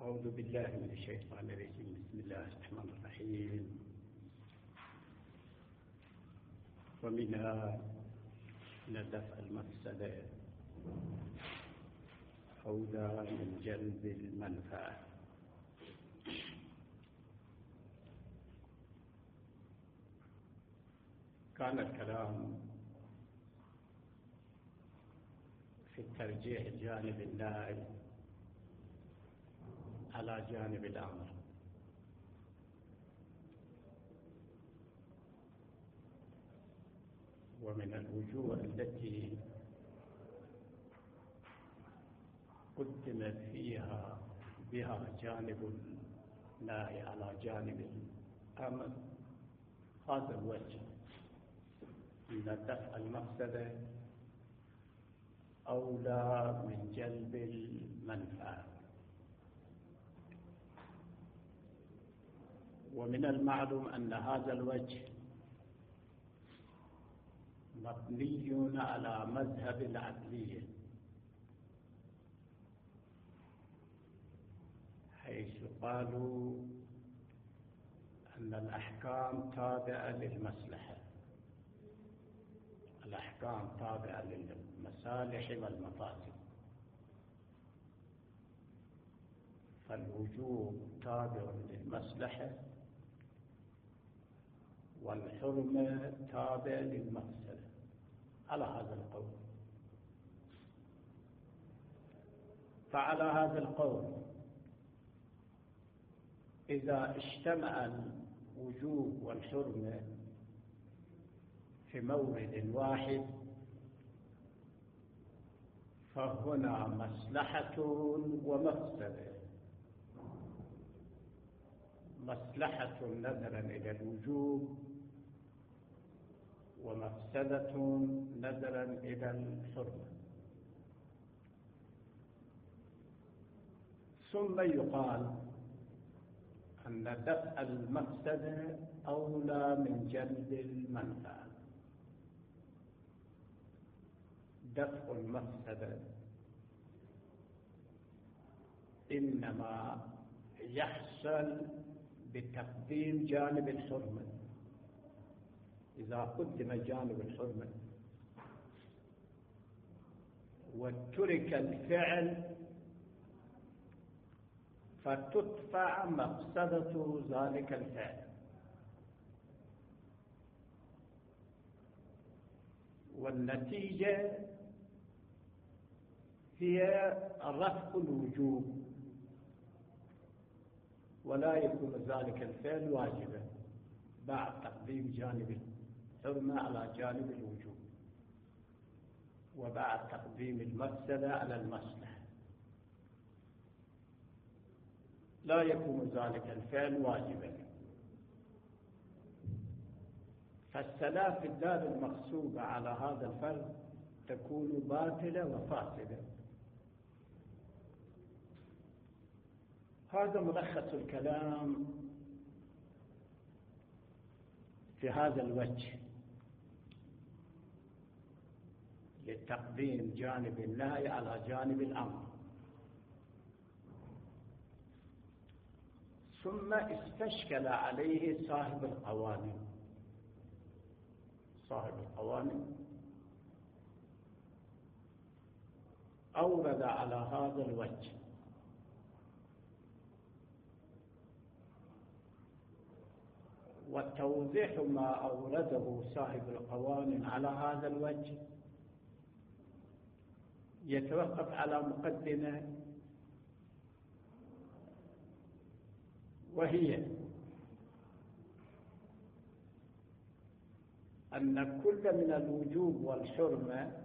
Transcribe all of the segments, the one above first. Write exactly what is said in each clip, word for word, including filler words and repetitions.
أعوذ بالله من الشيطان الرجيم. بسم الله الرحمن الرحيم. ومنها دفع المفسدة أولى من جلب المنفعة. كان الكلام في الترجيح جانب النهي على جانب الأمر، ومن الوجوه التي قدم فيها بها جانب النهي على جانب الأمر هذا الوجه، أن دفع المفسدة أولى من جلب المنفعة. ومن المعلوم أن هذا الوجه مبني على مذهب العدلية، حيث قالوا أن الأحكام تابعة للمصلحة، الأحكام تابعة للمصالح والمفاسد، فالوجوب تابع للمصلحة والحرمة تابع للمفسدة على هذا القول. فعلى هذا القول إذا اجتمع الوجوب والحرمة في مورد واحد فهنا مصلحة ومفسدة، مصلحة نظرا إلى الوجوب ومفسدة نظرا إلى الحرمة. ثم يقال أن دفع المفسدة أولى من جلب المنفعة. دفع المفسدة إنما يحصل بتقديم جانب الحرمة. إذا قدم جانب الحرمة وترك الفعل فتدفع مفسدة ذلك الفعل، والنتيجة هي رفع الوجوب، ولا يكون ذلك الفعل واجبا بعد تقديم جانب الحرمة على جانب الوجوب وبعد تقديم المفسدة على المصلحة، لا يكون ذلك الفعل واجبا. فالصلاة في الدار المغصوبة على هذا الفرض تكون باطلة وفاسدة. هذا ملخص الكلام في هذا الوجه لتقديم جانب النهي على جانب الأمر. ثم استشكل عليه صاحب القوانين صاحب القوانين أورد على هذا الوجه، والتوضيح ما أورده صاحب القوانين على هذا الوجه يتوقف على مقدمة، وهي أن كل من الوجوب والحرمة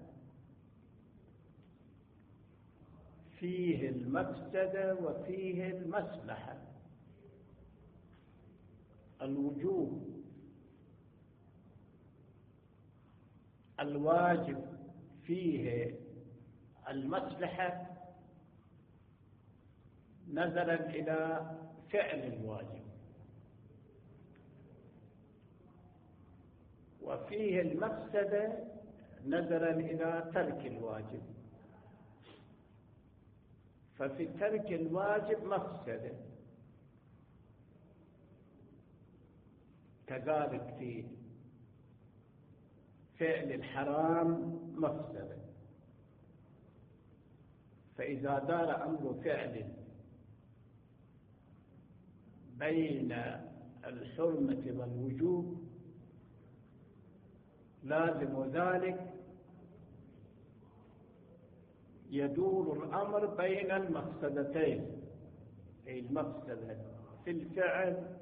فيه المفسدة وفيه المصلحة. الوجوب الواجب فيه المصلحة نظرا إلى فعل الواجب، وفيه المفسدة نظرا إلى ترك الواجب. ففي ترك الواجب مفسدة، كذلك في فعل الحرام مفسدة. فإذا دار أمر فعل بين الحرمة والوجوب لازم ذلك يدور الأمر بين المفسدتين، أي المفسدة في الفعل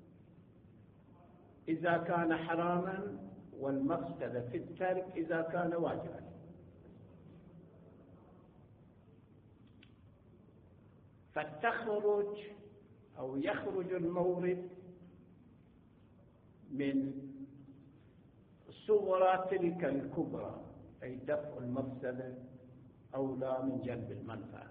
إذا كان حراما، والمفسدة في الترك إذا كان واجبا. فتخرج أو يخرج المورد من صغرى تلك الكبرى، أي دفع المفسدة أولى من جلب المنفعة.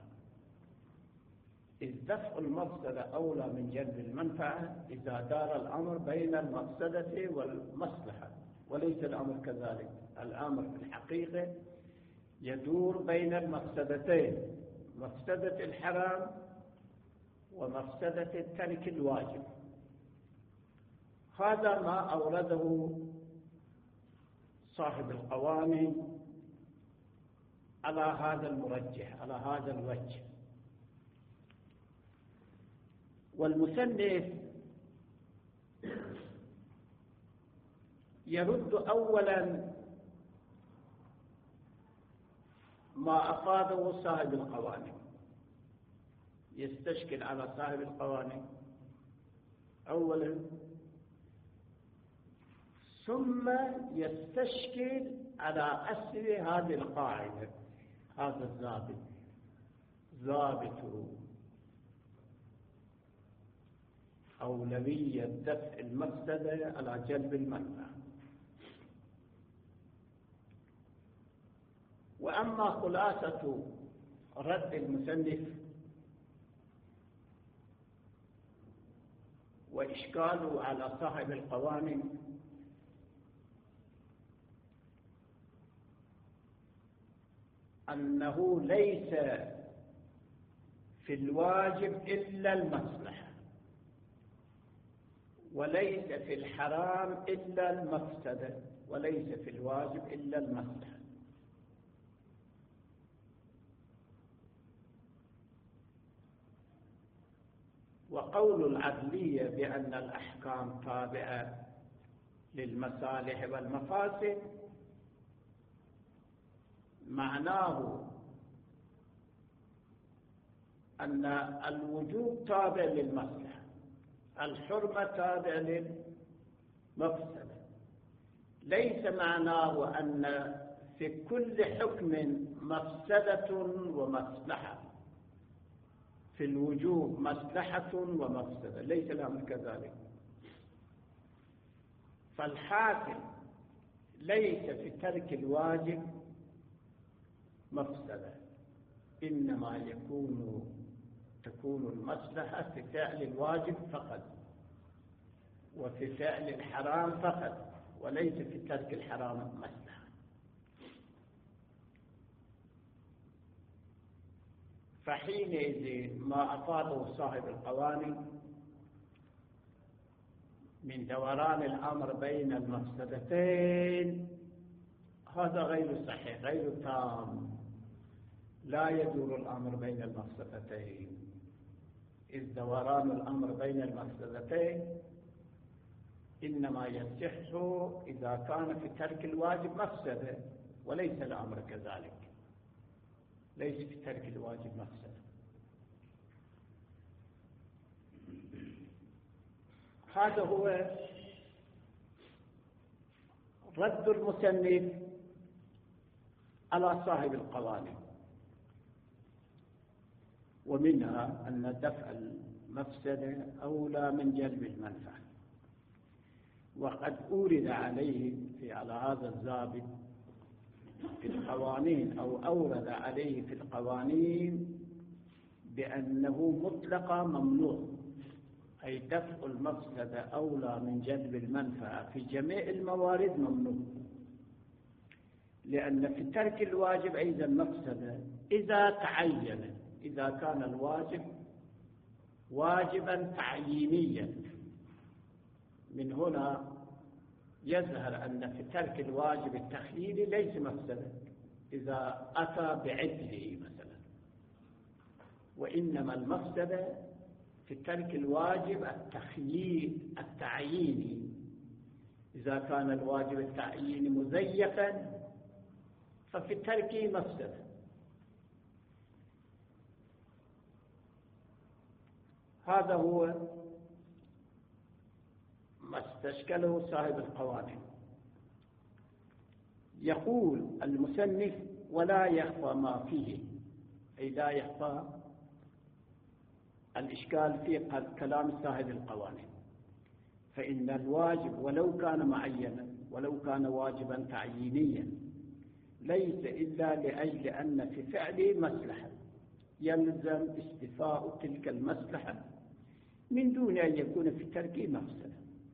إذ دفع المفسدة أولى من جلب المنفعة إذا دار الأمر بين المفسدة والمصلحة، وليس الأمر كذلك. الأمر في الحقيقة يدور بين المفسدتين، مفسدة الحرام ومفسدة ترك الواجب. هذا ما أورده صاحب القوانين على هذا المرجح، على هذا الوجه. والمصنف يرد أولا ما أفاده صاحب القوانين، يستشكل على صاحب القوانين أولا، ثم يستشكل على أصل هذه القاعدة، هذا الضابط، ضابط أولوية دفع المفسدة على جلب المنفعة. وأما خلاصة رد المصنف وإشكاله على صاحب القوانين، أنه ليس في الواجب إلا المصلحة، وليس في الحرام إلا المفسدة، وليس في الواجب إلا المصلحة. وقول العدلية بأن الأحكام تابعة للمصالح والمفاسد معناه أن الوجوب تابع للمصلحة، الحرمة تابع للمفسدة. ليس معناه أن في كل حكم مفسدة ومصلحة، في الوجوب مصلحة ومفسدة، ليس الأمر كذلك. فالحاكم ليس في ترك الواجب مفسدة، إنما يكون تكون المصلحة في فعل الواجب فقط، وفي فعل الحرام فقط، وليس في ترك الحرام مصلحة. فحينئذ ما أفاده صاحب القوانين من دوران الأمر بين المفسدتين هذا غير صحيح، غير تام. لا يدور الأمر بين المفسدتين، إذ دوران الأمر بين المفسدتين إنما يصح إذا كان في ترك الواجب مفسدة، وليس الأمر كذلك، ليس في ترك الواجب مفسدة. هذا هو رد المصنف على صاحب القوانين. ومنها أن دفع المفسدة أولى من جلب المنفعة. وقد أورد عليه في على هذا الضابط في القوانين، أو أورد عليه في القوانين بأنه مطلقا ممنوع، أي دفع المفسدة أولى من جلب المنفعة في جميع الموارد ممنوع، لأن في ترك الواجب أيضا مفسدة إذا تعينت، إذا كان الواجب واجبا تعيينيا. من هنا يظهر أن في ترك الواجب التخييري ليس مفسدة إذا أتى بعدله مثلا، وإنما المفسدة في ترك الواجب التخيير التعييني. إذا كان الواجب التعييني مزيفا ففي تركه مفسدة. هذا هو ما استشكله صاحب القوانين. يقول المصنف: ولا يخفى ما فيه، أي لا يخفى الإشكال في كلام صاحب القوانين، فإن الواجب ولو كان معينا ولو كان واجبا تعيينيا ليس إلا لأجل أن في فعله مصلحة يلزم استيفاء تلك المصلحة من دون أن يكون في تركه مفسدة،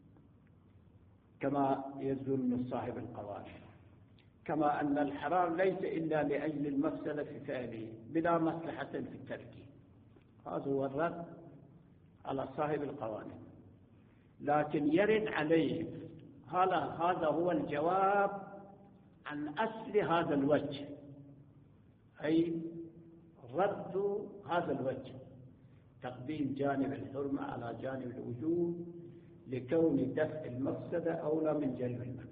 كما يظن صاحب القوانين. كما أن الحرام ليس إلا لأجل المفسدة في فعله بلا مصلحة في تركه. هذا هو الرد على صاحب القوانين. لكن يرد عليه هذا هذا هو الجواب عن أصل هذا الوجه، أي رد هذا الوجه، تقديم جانب الحرمة على جانب الوجوب لكون دفع المفسدة أولى من جلب المنفعة.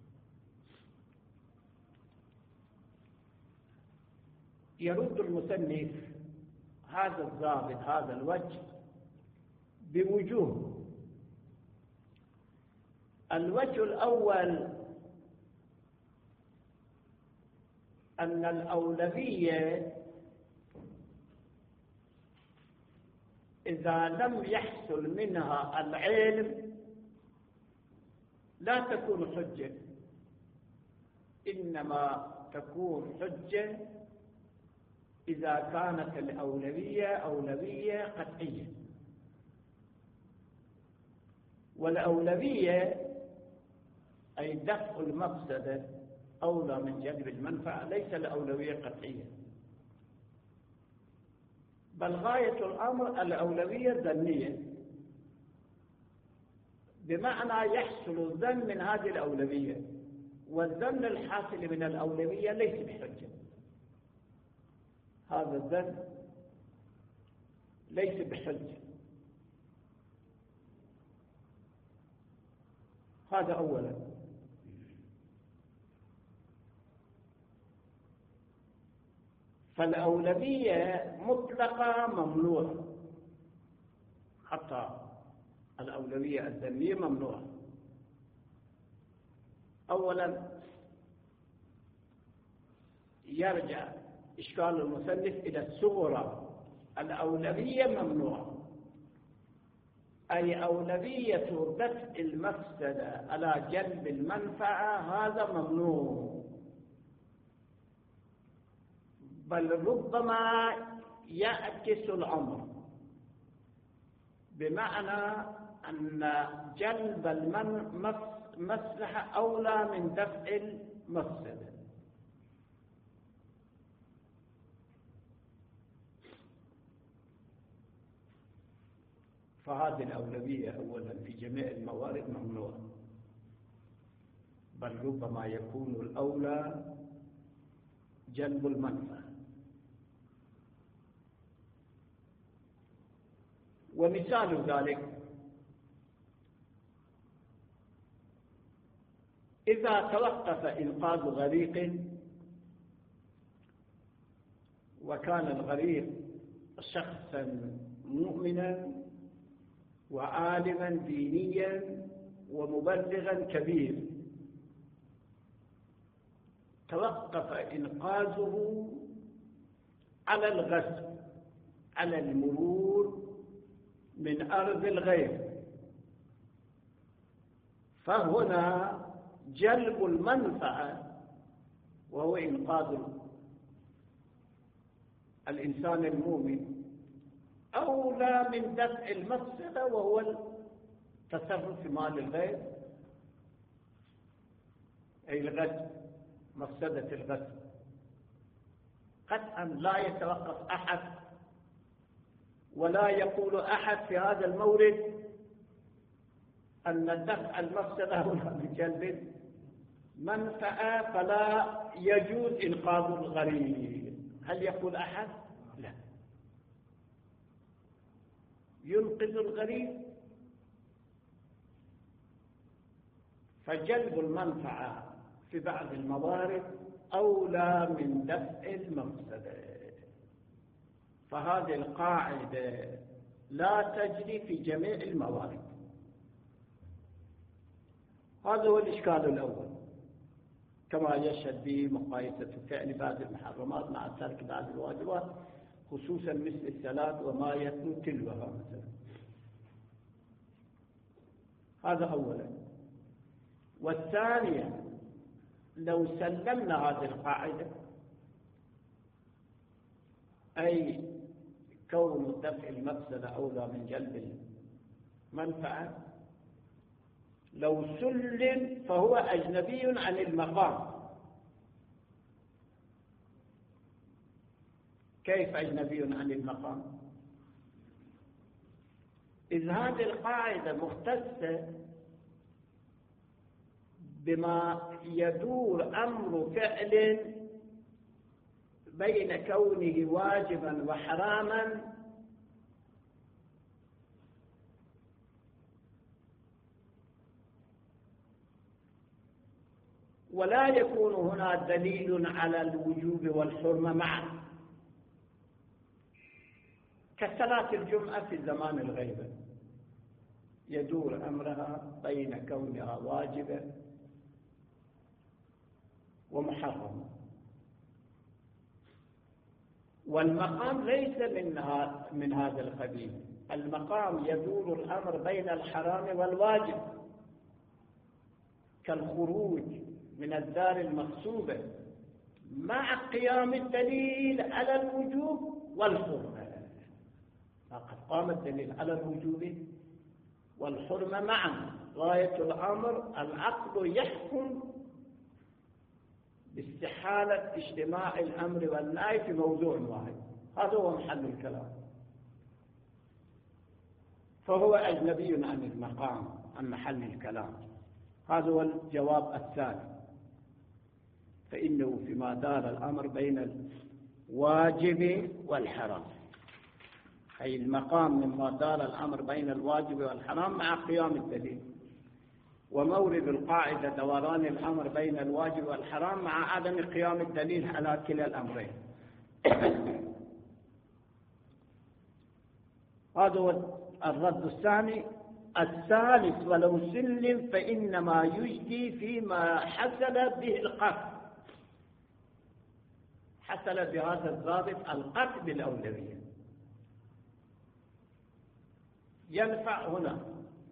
يرد المصنف هذا الضابط هذا الوجه بوجوه. الوجه الأول أن الأولوية إذا لم يحصل منها العلم لا تكون حجة، إنما تكون حجة إذا كانت الأولوية أولوية قطعية. والأولوية أي دفع المفسدة أولى من جلب المنفعة ليس الأولوية قطعية، بل غاية الأمر الأولوية ظنية، بمعنى يحصل الظن من هذه الأولوية، والظن الحاصل من الأولوية ليس بحجة. هذا الظن ليس بحجة. هذا أولا. فالأولوية مطلقة ممنوعة، حتى الأولوية الذمية ممنوعة. أولا يرجع إشكال المصنف إلى الصغرى. الأولوية ممنوعة، أي أولوية دفع المفسدة على جلب المنفعة، هذا ممنوع. بل ربما يعكس الأمر، بمعنى أن جلب المصلحة أولى من دفع المفسدة. فهذه الأولوية أولا في جميع الموارد ممنوعة، بل ربما يكون الأولى جلب المنفعة. ومثال ذلك إذا توقف إنقاذ غريق وكان الغريق شخصا مؤمنا وعالما دينيا ومبلغا كبير، توقف إنقاذه على الغسل، على المرور من أرض الغير، فهنا جلب المنفعة وهو إنقاذ الإنسان المؤمن أولى من دفع المفسدة وهو التصرف في مال الغير، أي الغسل، مفسدة الغسل. قطعا لا يتوقف أحد ولا يقول أحد في هذا المورد أن دفع المفسدة هنا بجلب منفعة فلا يجوز إنقاذ الغريب. هل يقول أحد؟ لا، ينقذ الغريب. فجلب المنفعة في بعض الموارد أولى من دفع المفسدة. فهذه القاعدة لا تجري في جميع الموارد. هذا هو الإشكال الأول، كما يشهد به مقايسة فعل بعض المحرمات مع ترك بعض الواجبات، خصوصا مثل الصلاة وما يتلو تلوها مثلا. هذا أولا. والثانية، لو سلمنا هذه القاعدة، أي كون دفع المفسدة أولى من جلب المنفعة، لو سلم فهو أجنبي عن المقام. كيف أجنبي عن المقام؟ إذ هذه القاعدة مختصة بما يدور أمر فعل بين كونه واجبا وحراما ولا يكون هنا دليل على الوجوب والحرمة معا، كصلاة الجمعة في زمان الغيبة، يدور أمرها بين كونها واجبة ومحرمة. والمقام ليس منها من هذا القبيل. المقام يدور الأمر بين الحرام والواجب، كالخروج من الدار المغصوبة مع قيام الدليل على الوجوب والحرمة. فقد قام الدليل على الوجوب والحرمة معا. غاية الأمر العقل يحكم باستحالة اجتماع الأمر والنهي في موضوع واحد. هذا هو محل الكلام. فهو أجنبي عن المقام، عن محل الكلام. هذا هو الجواب الثاني. فإنه فيما دار الأمر بين الواجب والحرام، أي المقام مما دار الأمر بين الواجب والحرام مع قيام الدليل. ومورد القاعدة دوران الأمر بين الواجب والحرام مع عدم قيام الدليل على كلا الأمرين. هذا هو الرد الثاني. الثالث، ولو سلم فإنما يجدي فيما حصل به القطع. حصل بهذا الضابط القطع بالأولوية. ينفع هنا،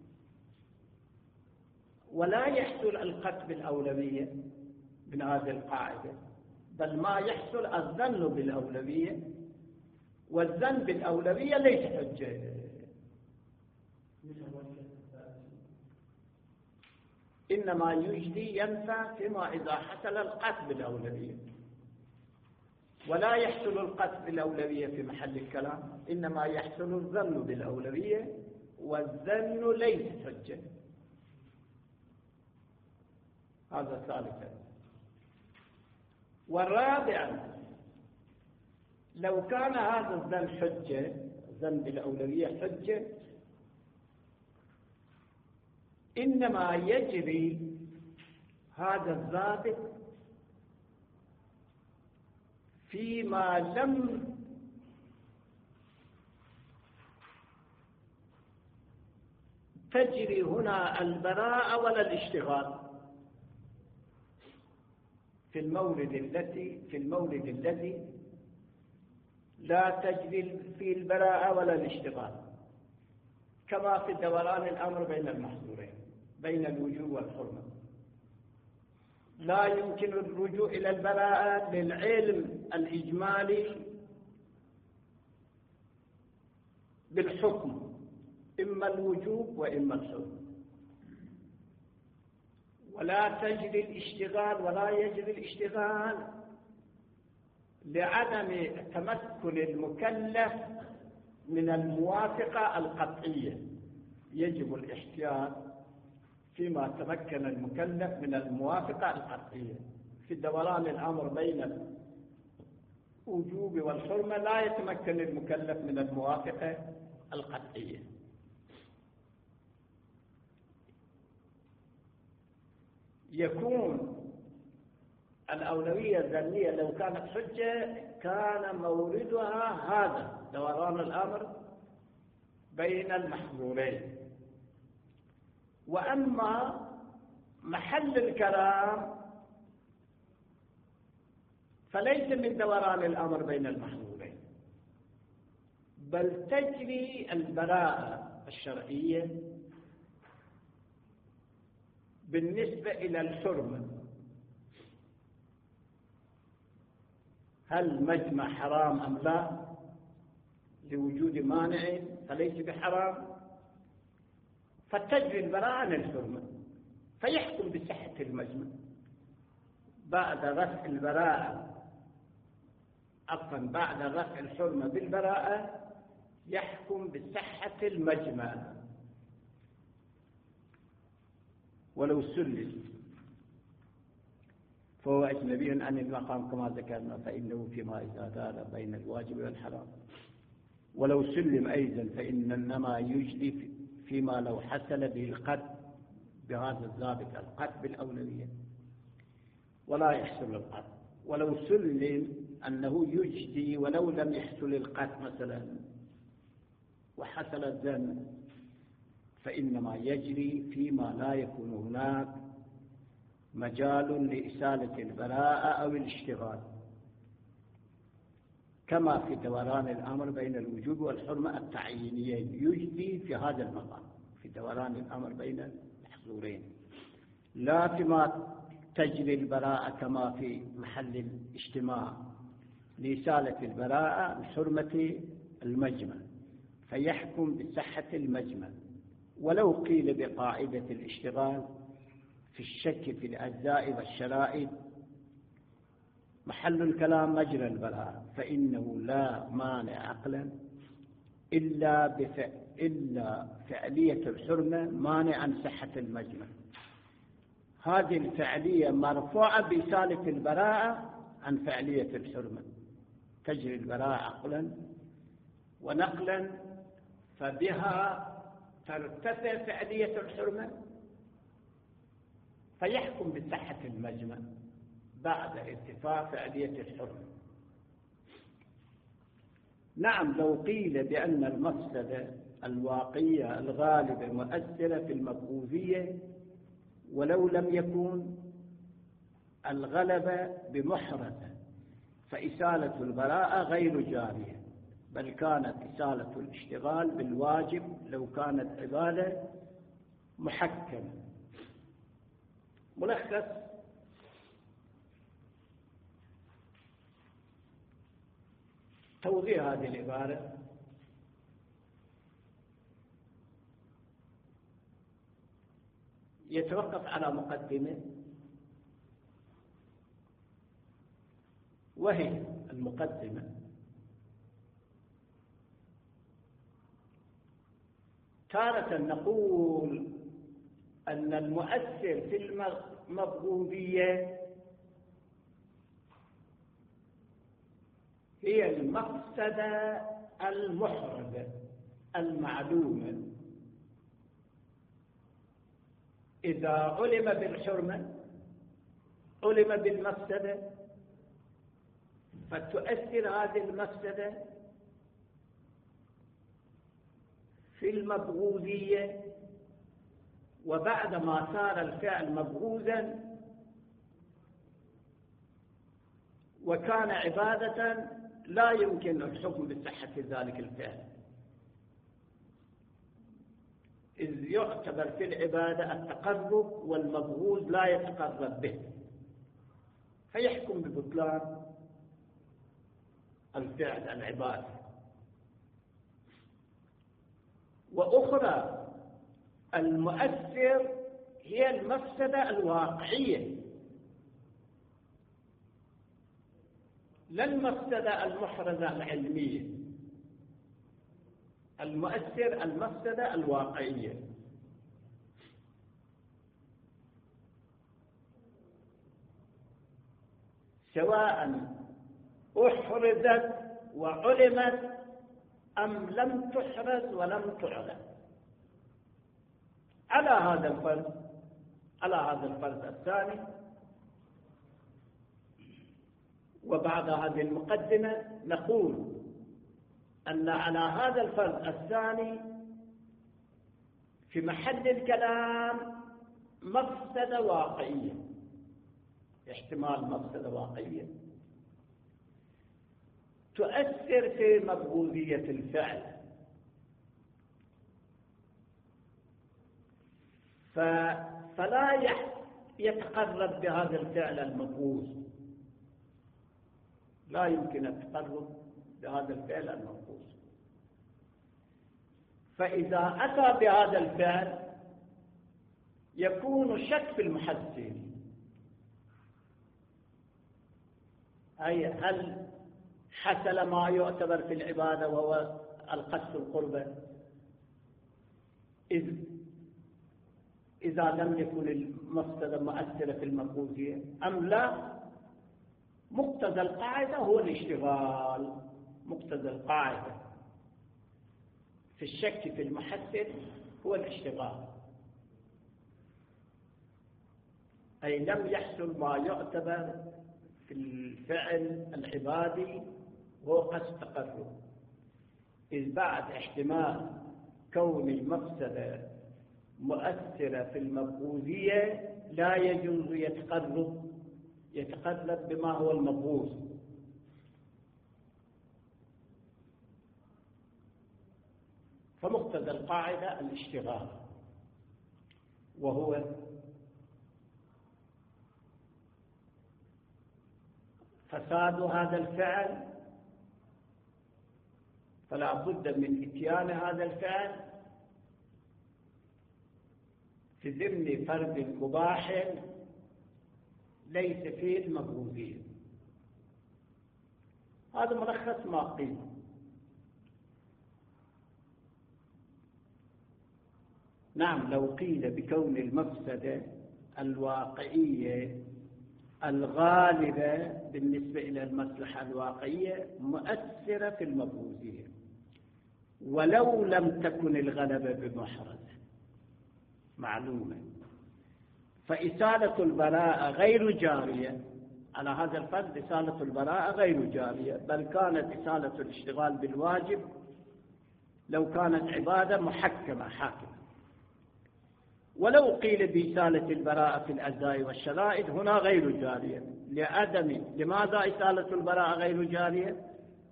ولا يحصل القطع بالأولوية من هذه القاعدة، بل ما يحصل الظن بالأولوية، والظن بالأولوية ليس حجة. إنما يجدي ينفع فيما إذا حصل القطع بالأولوية، ولا يحصل القطع بالأولوية في محل الكلام، إنما يحصل الظن بالأولوية، والظن ليس حجة. هذا ثالثا. والرابعا، لو كان هذا الظن حجة، الظن بالأولوية حجة، إنما يجري هذا الضابط فيما لم تجري هنا البراءة ولا الاشتغال. في المورد التي في المورد الذي لا تجري فيه البراءة ولا الاشتغال، كما في دوران الأمر بين المحظورين، بين الوجوب والحرمة. لا يمكن الرجوع إلى البراءة للعلم الإجمالي بالحكم، إما الوجوب وإما الحرمة. ولا تجري الاشتغال ولا يجري الاشتغال لعدم تمكن المكلف من الموافقة القطعية، يجب الاحتياط فيما تمكن المكلف من الموافقة القطعية. في دوران الأمر بين الوجوب والحرمة لا يتمكن المكلف من الموافقة القطعية. يكون الأولوية الظنية لو كانت حجة كان موردها هذا دوران الأمر بين المحظورين. وأما محل الكلام فليس من دوران الأمر بين المحظورين، بل تجري البراءة الشرعية بالنسبة إلى الحرمة. هل مجمع حرام أم لا؟ لوجود مانع فليس بحرام، فتجري البراءة عن الحرمة، فيحكم بصحة المجمع. بعد رفع البراءة عفوا بعد رفع الحرمة بالبراءة يحكم بصحة المجمع. ولو سلم فهو أجنبي عن المقام كما ذكرنا، فإنه فيما إذا دار بين الواجب والحرام. ولو سلم أيضا فإن إنما يجري فيما لو حصل به القتل بهذا الضابط، القتل بالأولوية ولا يحصل القتل. ولو سلم أنه يجدي ولو لم يحصل القتل مثلا وحصل الذنب، فإنما يجري فيما لا يكون هناك مجال لإسالة البراءة أو الاشتغال، كما في دوران الأمر بين الوجوب والحرمة التعيينيين. يجدي في هذا المقام في دوران الأمر بين المحظورين، لا فيما تجري البراءة كما في محل الاجتماع لإسالة البراءة بحرمة المجمع، فيحكم بصحة المجمع. ولو قيل بقاعدة الاشتغال في الشك في الأجزاء والشرائط محل الكلام مجرى البراءة، فإنه لا مانع عقلا إلا, بفع... إلا فعلية الحرمة مانع عن صحة المجمع. هذه الفعلية مرفوعة بإسالة البراءة عن فعلية الحرمة، تجري البراءة عقلا ونقلا، فبها ترتفع فعلية الحرمة فيحكم بصحة المجمع بعد ارتفاع فعلية الحرمة. نعم، لو قيل بأن المفسدة الواقعية الغالبة مؤثرة في المبغوثية ولو لم يكن الغلبة بمحرزة، فإسالة البراءة غير جارية، بل كانت إسالة الاشتغال بالواجب لو كانت عبادة محكمة. ملخص: توضيح هذه العبارة: يتوقف على مقدمة، وهي المقدمة تارة نقول أن المؤثر في المبغوثية هي المفسدة المحرزة المعلومة. إذا علم بالحرمة علم بالمفسدة، فتؤثر هذه المفسدة في المبغوثية، وبعدما صار الفعل مبغوثا وكان عبادة لا يمكن الحكم بصحة ذلك الفعل، إذ يعتبر في العبادة التقرب والمبغوث لا يتقرب به، فيحكم ببطلان الفعل العبادة. وأخرى المؤثر هي المفسدة الواقعية، لا المفسدة المحرزة العلمية. المؤثر المفسدة الواقعية. سواء أحرزت وعلمت أم لم تحرز ولم تعلم. على هذا الفرض على هذا الفرض الثاني، وبعد هذه المقدمة نقول أن على هذا الفرض الثاني في محل الكلام مفسدة واقعية، احتمال مفسدة واقعية تؤثر في مبغوضية الفعل، فلا يتقرب بهذا الفعل المبغوض، لا يمكن التقرب بهذا الفعل المبغوض. فإذا أتى بهذا الفعل يكون الشك في المحسن، أي هل حصل ما يعتبر في العبادة وهو القصد القربة، إذ إذا لم يكن المفسدة مؤثرة في المبغوضية أم لا. مقتضى القاعدة هو الاشتغال، مقتضى القاعدة في الشك في المحسن هو الاشتغال، أي لم يحصل ما يعتبر في الفعل العبادي هو قصد تقرب، إذ بعد احتمال كون المفسدة مؤثرة في المبغوضية لا يجوز يتقرب يتقرب بما هو المبغوض. فمقتضى القاعدة الاشتغال، وهو فساد هذا الفعل، فلا بد من إتيان هذا الفعل في ضمن فرد مباح ليس فيه المبغوضية. هذا ملخص ما قيل. نعم، لو قيل بكون المفسدة الواقعية الغالبة بالنسبة إلى المصلحة الواقعية مؤثرة في المبغوضية، ولو لم تكن الغلبة بمحرزة معلومة، فإسالة البراءة غير جارية. على هذا الفرض إسالة البراءة غير جارية، بل كانت إسالة الاشتغال بالواجب لو كانت عبادة محكمة حاكمة. ولو قيل بإسالة البراءة في الأجزاء والشرائط هنا غير جارية لعدم. لماذا إسالة البراءة غير جارية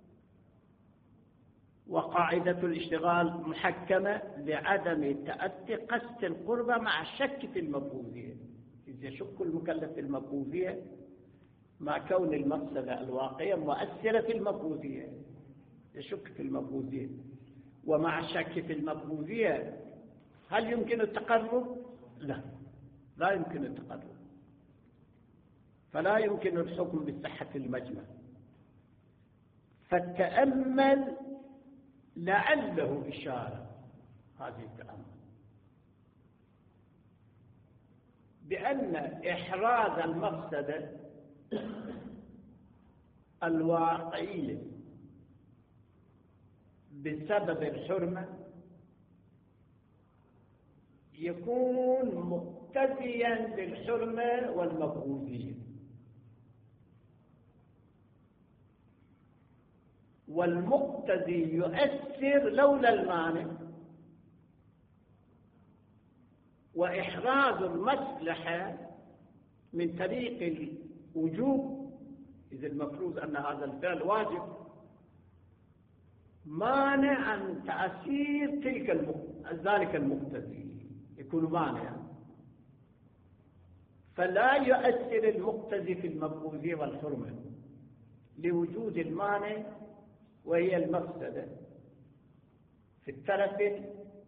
وقاعدة الاشتغال محكمة؟ لعدم تأتي قصد القربة مع الشك في المبغوضية. إذا يشك المكلف في المبغوضية مع كون المفسدة الواقعية مؤثرة في المبغوضية، يشك في المبغوضية، ومع الشك في المبغوضية هل يمكن التقرب؟ لا، لا يمكن التقرب، فلا يمكن الحكم بصحة المجمع. فالتأمل لعله إشارة، هذه التأمل بأن إحراز المفسدة الواقعية بسبب الحرمة يكون مقتضيا للحرمة والمبغوضية، والمقتضي يؤثر لولا المانع، وإحراز المصلحة من طريق الوجوب إذا المفروض أن هذا الفعل واجب مانع عن تأثير تلك ذلك المقتضي، يكون مانعا، فلا يؤثر المقتضي في المبغوضية والحرمة لوجود المانع وهي المفسدة في الطرف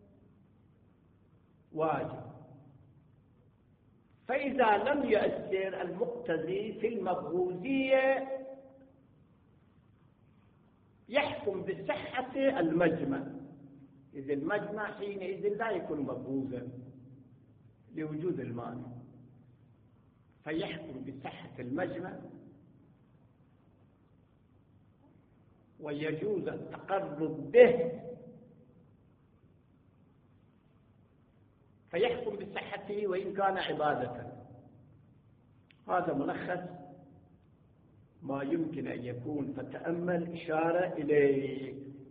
الواجب. فإذا لم يؤثر المقتضي في المبغوضية يحكم بصحة المجمع إذ المجمع حينئذ لا يكون مبروزا لوجود المانع، فيحكم بصحة المجمع ويجوز التقرب به، فيحكم بصحته وإن كان عبادة. هذا ملخص ما يمكن أن يكون، فتأمل إشارة إليه.